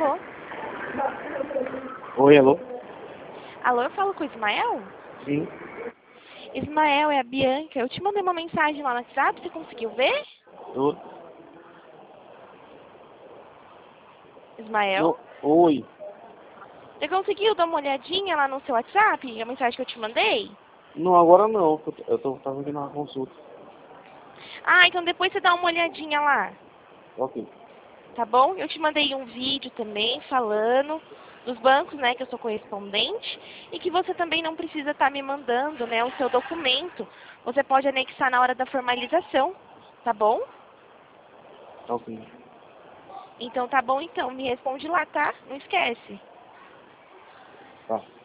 Alô? Oi, alô? Alô, eu falo com o Ismael? Sim. Ismael, é a Bianca. Eu te mandei uma mensagem lá no WhatsApp, você conseguiu ver? Eu... Ismael? Oi. Você conseguiu dar uma olhadinha lá no seu WhatsApp, a mensagem que eu te mandei? Não, agora não. Tava aqui na consulta. Ah, então depois você dá uma olhadinha lá, Ok. tá bom? Eu te mandei um vídeo também falando dos bancos, né, que eu sou correspondente e que você também não precisa estar me mandando, né, o seu documento. Você pode anexar na hora da formalização, tá bom? Ok. Então tá bom então, me responde lá, tá? Não esquece. Tá.